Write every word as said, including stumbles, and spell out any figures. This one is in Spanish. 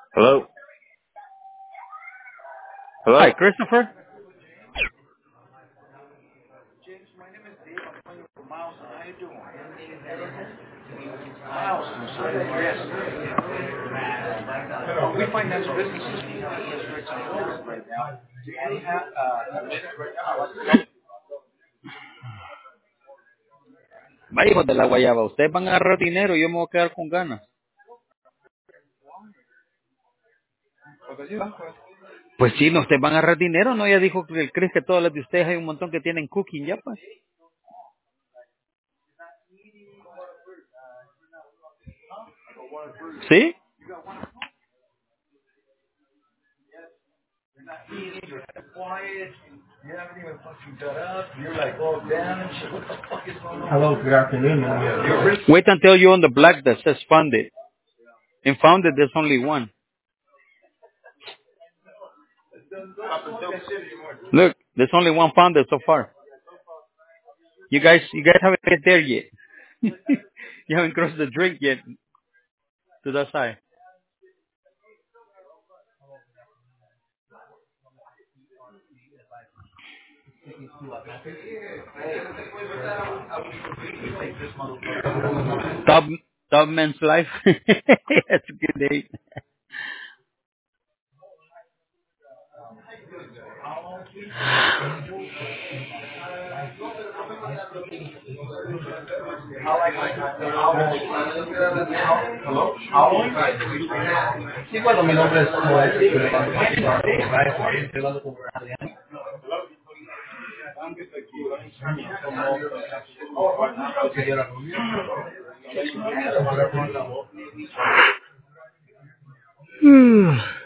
Hello? Hi, Hello? Christopher. Vaya, hijos de la guayaba. Ustedes van a agarrar dinero y yo me voy a quedar con ganas. Pues sí, no, ustedes van a agarrar dinero, ¿no? Ya dijo que el Chris que todas las de ustedes hay un montón que tienen cooking ya, pues. ¿Sí? Hello, good afternoon. Wait until you're on the black that says funded. In funded, there's only one. Look, there's only one funded so far. You guys, you guys haven't get there yet. You haven't crossed the drink yet to that side. Top, top men's life. That's a good day. Sí, bueno, mi nombre es Joel, estoy hablando con estoy hablando con Adrián. Como sería la reunión.